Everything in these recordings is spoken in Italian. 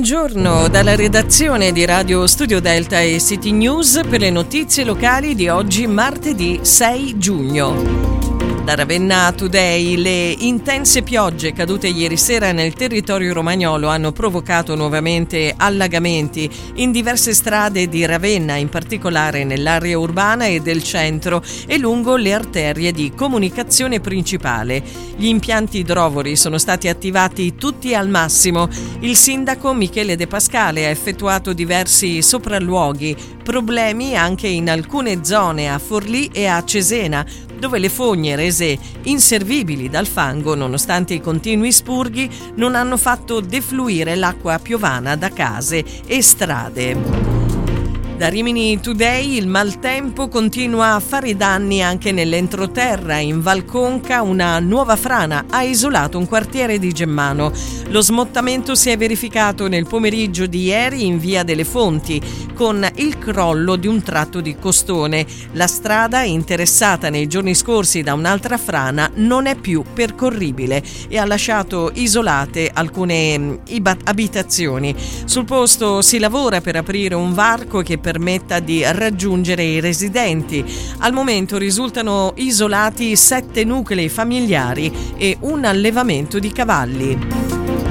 Buongiorno dalla redazione di Radio Studio Delta e City News per le notizie locali di oggi, martedì 6 giugno. Da Ravenna Today, le intense piogge cadute ieri sera nel territorio romagnolo hanno provocato nuovamente allagamenti in diverse strade di Ravenna, in particolare nell'area urbana e del centro e lungo le arterie di comunicazione principale. Gli impianti idrovori sono stati attivati tutti al massimo. Il sindaco Michele De Pascale ha effettuato diversi sopralluoghi, problemi anche in alcune zone a Forlì e a Cesena, dove le fogne rese inservibili dal fango nonostante i continui spurghi non hanno fatto defluire l'acqua piovana da case e strade. Da Rimini Today, il maltempo continua a fare i danni anche nell'entroterra. In Val Conca una nuova frana ha isolato un quartiere di Gemmano. Lo smottamento si è verificato nel pomeriggio di ieri in via delle Fonti, con il crollo di un tratto di costone. La strada, interessata nei giorni scorsi da un'altra frana, non è più percorribile e ha lasciato isolate alcune abitazioni. Sul posto si lavora per aprire un varco che permetta di raggiungere i residenti. Al momento risultano isolati 7 nuclei familiari e un allevamento di cavalli.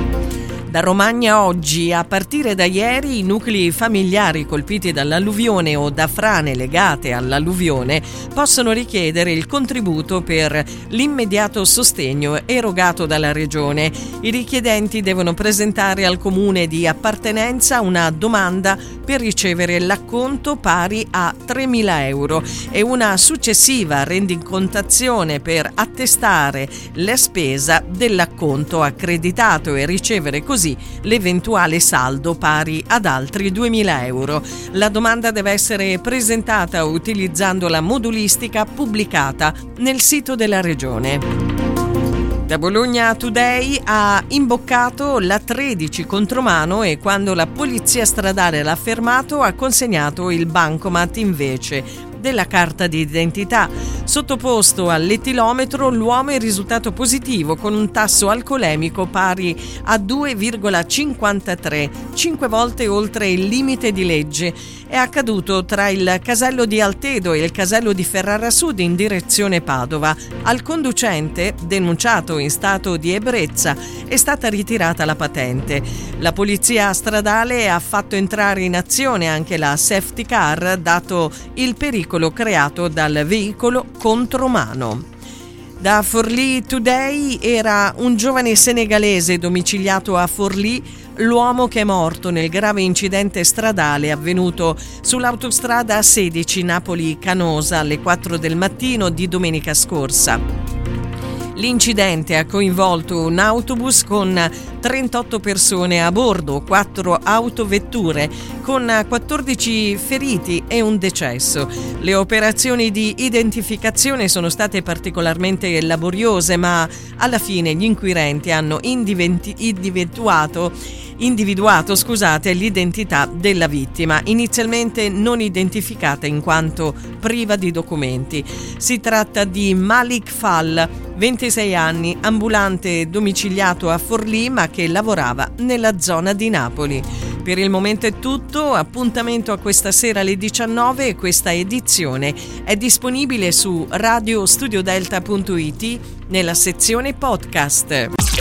Da Romagna oggi, a partire da ieri, i nuclei familiari colpiti dall'alluvione o da frane legate all'alluvione possono richiedere il contributo per l'immediato sostegno erogato dalla Regione. I richiedenti devono presentare al comune di appartenenza una domanda per ricevere l'acconto pari a 3.000 euro e una successiva rendicontazione per attestare la spesa dell'acconto accreditato e ricevere così l'eventuale saldo pari ad altri 2.000 euro. La domanda deve essere presentata utilizzando la modulistica pubblicata nel sito della Regione. Da Bologna Today ha imboccato la 13 contromano e quando la polizia stradale l'ha fermato ha consegnato il bancomat invece della carta di identità. Sottoposto all'etilometro, l'uomo è risultato positivo con un tasso alcolemico pari a 2,53, 5 volte oltre il limite di legge. È accaduto tra il casello di Altedo e il casello di Ferrara Sud in direzione Padova. Al conducente, denunciato in stato di ebbrezza, è stata ritirata la patente. La polizia stradale ha fatto entrare in azione anche la safety car, dato il pericolo creato dal veicolo contromano. Da Forlì Today era un giovane senegalese domiciliato a Forlì l'uomo che è morto nel grave incidente stradale avvenuto sull'autostrada A16 Napoli-Canosa alle 4 del mattino di domenica scorsa. L'incidente ha coinvolto un autobus con 38 persone a bordo, 4 autovetture con 14 feriti e un decesso. Le operazioni di identificazione sono state particolarmente laboriose, ma alla fine gli inquirenti hanno individuato l'identità della vittima, inizialmente non identificata in quanto priva di documenti. Si tratta di Malik Fall, 26 anni, ambulante domiciliato a Forlì ma che lavorava nella zona di Napoli. Per il momento è tutto, appuntamento a questa sera alle 19 e questa edizione è disponibile su radiostudiodelta.it nella sezione podcast.